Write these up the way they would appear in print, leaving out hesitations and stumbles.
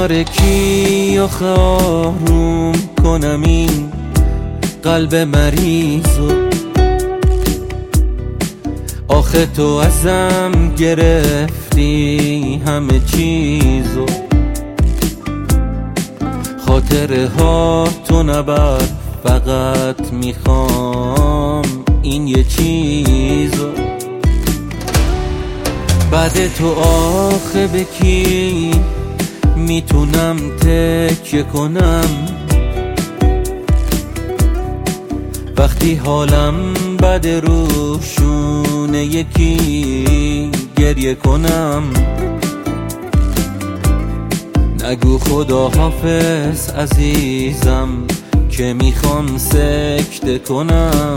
تاریکی آخه آروم کنم این قلب مریضو. آخه تو ازم گرفتی همه چیزو، خاطره ها تو نبر، فقط میخوام این یه چیزو. بعد تو آخه به کی میتونم تکیه کنم وقتی حالم بد روشونه یکی گریه کنم؟ نگو خدا حافظ عزیزم که میخوام سکته کنم.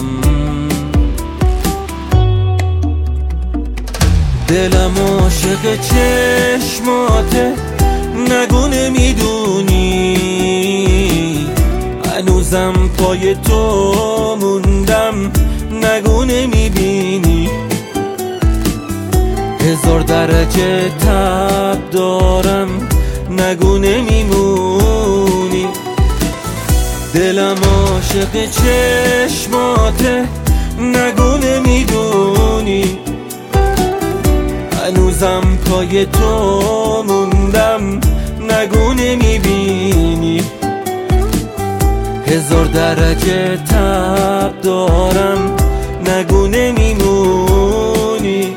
دلم عاشق چشماته، نگو نمیدونی هنوزم پای تو موندم، نگو نمیبینی 1000 درجه تب دارم، نگو نمیمونی. دلم عاشق چشماته، نگو نمیدونی هنوزم پای تو موندم، نگو نمیبینی 1000 درجه تب دارم، نگو نمیمونی.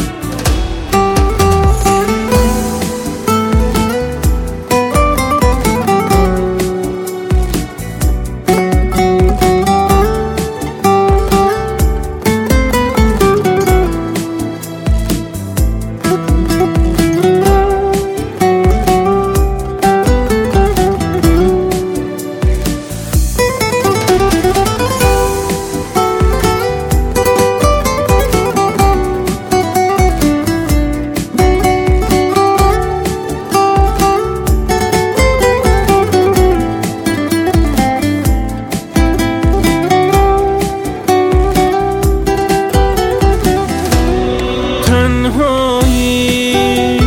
تنهایی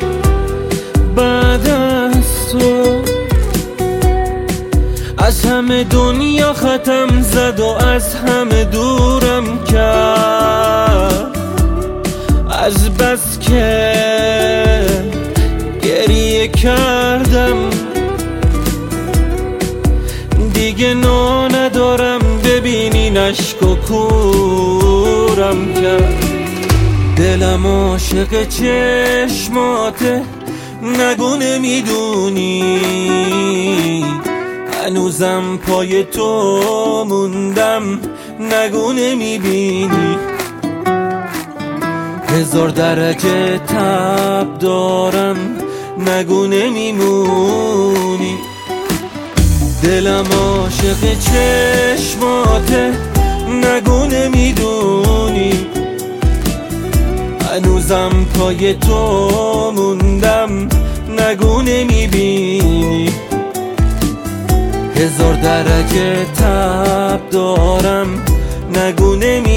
بعد از تو از همه دنیا ختم زد و از همه دورم کرد. از بس که گریه کردم دیگه ندارم، ببینین اشک و کورم کرد. دلم عاشق چشماته، نگو نمیدونی هنوزم پای تو موندم، نگو نمیبینی 1000 درجه تب دارم، نگو نمیمونی. دلم عاشق چشماته، نگو نمیدونی هنوزم پای تو موندم، نگو نمیبینی 1000 درجه تب دارم، نگو نمیبینی.